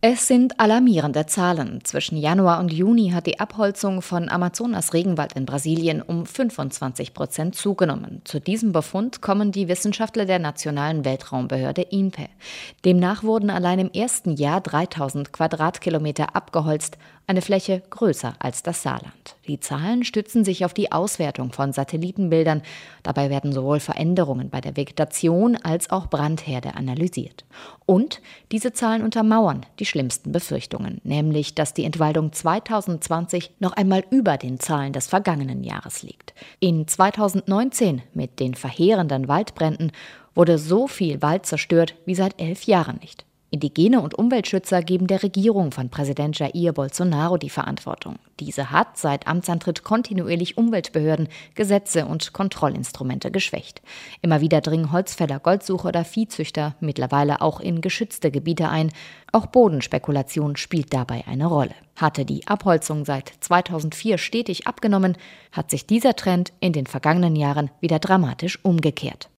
Es sind alarmierende Zahlen. Zwischen Januar und Juni hat die Abholzung von Amazonas-Regenwald in Brasilien um 25% zugenommen. Zu diesem Befund kommen die Wissenschaftler der Nationalen Weltraumbehörde INPE. Demnach wurden allein im ersten Jahr 3000 Quadratkilometer abgeholzt, eine Fläche größer als das Saarland. Die Zahlen stützen sich auf die Auswertung von Satellitenbildern. Dabei werden sowohl Veränderungen bei der Vegetation als auch Brandherde analysiert. Und diese Zahlen untermauern die schlimmsten Befürchtungen, nämlich, dass die Entwaldung 2020 noch einmal über den Zahlen des vergangenen Jahres liegt. In 2019 mit den verheerenden Waldbränden wurde so viel Wald zerstört wie seit 11 Jahren nicht. Indigene und Umweltschützer geben der Regierung von Präsident Jair Bolsonaro die Verantwortung. Diese hat seit Amtsantritt kontinuierlich Umweltbehörden, Gesetze und Kontrollinstrumente geschwächt. Immer wieder dringen Holzfäller, Goldsucher oder Viehzüchter mittlerweile auch in geschützte Gebiete ein. Auch Bodenspekulation spielt dabei eine Rolle. Hatte die Abholzung seit 2004 stetig abgenommen, hat sich dieser Trend in den vergangenen Jahren wieder dramatisch umgekehrt.